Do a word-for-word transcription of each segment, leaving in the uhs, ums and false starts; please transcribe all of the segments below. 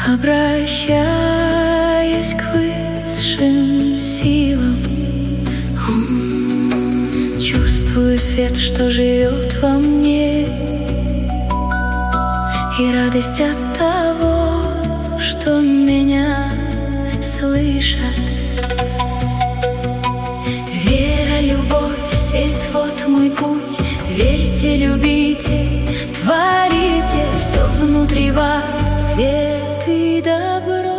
Обращаясь к высшим силам, чувствую свет, что живет во мне, и радость от того, что меня слышат. Вера, любовь, свет, вот мой путь. Верьте, любите, творите, все внутри вас свет и добро.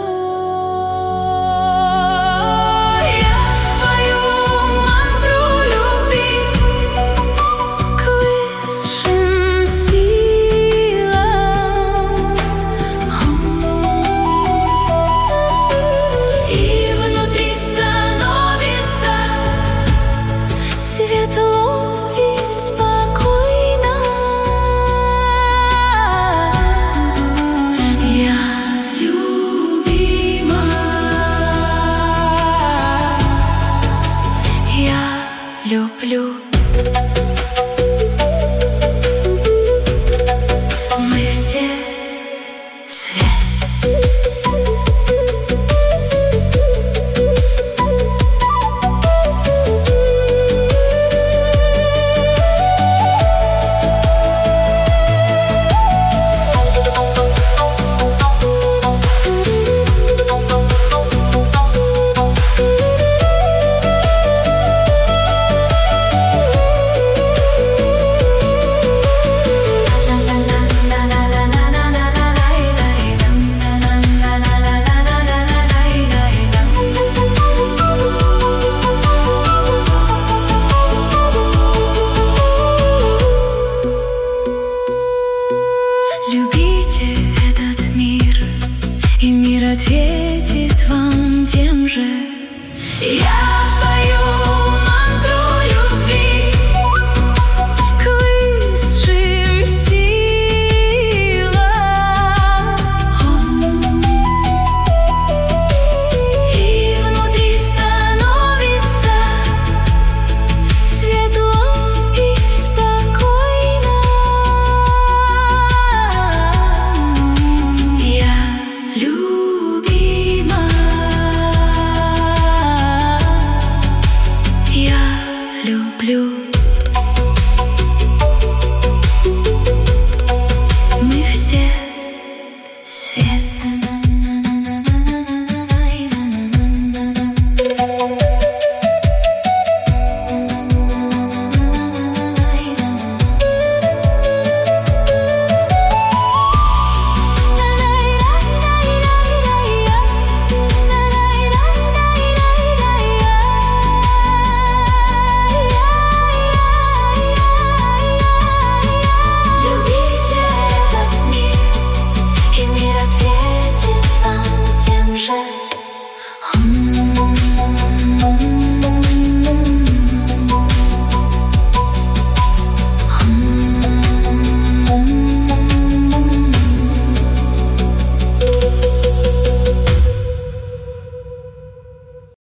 Люблю. Мы все свет. Любите этот мир, и мир ответит вам тем же. Я